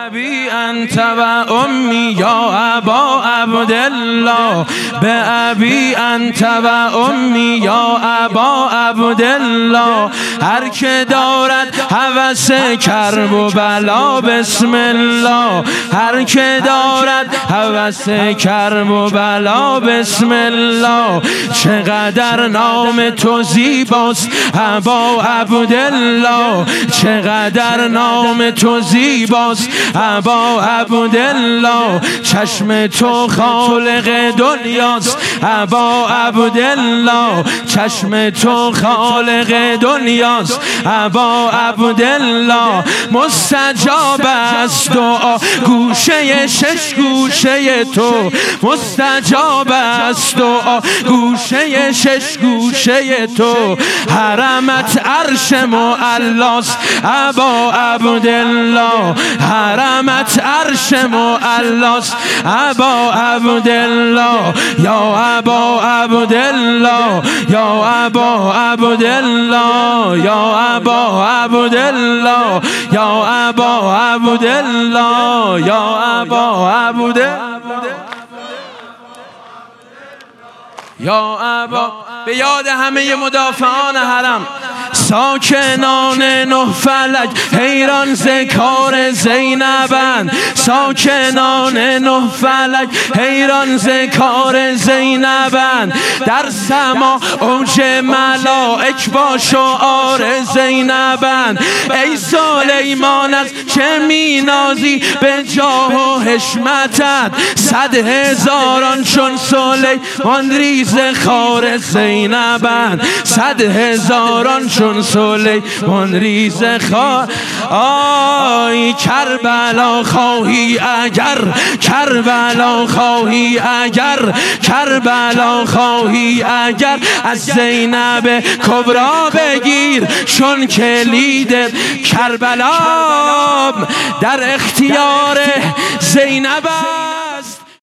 ابی انت و امی یا ابا عبدالله، به ابی انت و امی یا ابا عبدالله. هر که دارد هوس کرب و بلا بسم الله، هر که دارد هوس کرب و بلا بسم الله. چقدر نام تو زیباست ابا عبدالله، چقدر نام تو زیباست ابا عبدالله. چشم تو خالق دنیاست ابا عبدالله، چشم تو خالق دنیاست ابا عبدالله. مستجاب است دعا گوشه شش گوشه تو، مستجاب است دعا گوشه شش گوشه تو. حرمت عرش معلاست ابا عبدالله، حرمت عرش معلاست ابا عبدالله. یا ابا عبدالله، یا ابا عبدالله، یا ابا عبدالله، یا ابا عبدالله، یا ابا عبدالله، یا ابا. به یاد همه مدافعان حرم، ساکنان نه فلک حیران ز کار زینبند، ساکنان نه فلک حیران ز کار زینبند. در سما اوج ملائک با شعار زینبند. ای سلیمان از چه مینازی به جاه و حشمتت، 100 هزاران چون سلیمان ریز خار زینبند، 100 هزاران چون سلیمان ریز خار. آی کربلا خواهی اگر، کربلا خواهی اگر، کربلا خواهی اگر، از زینب کبرا بگیر، چون کلید کربلا در اختیار زینب.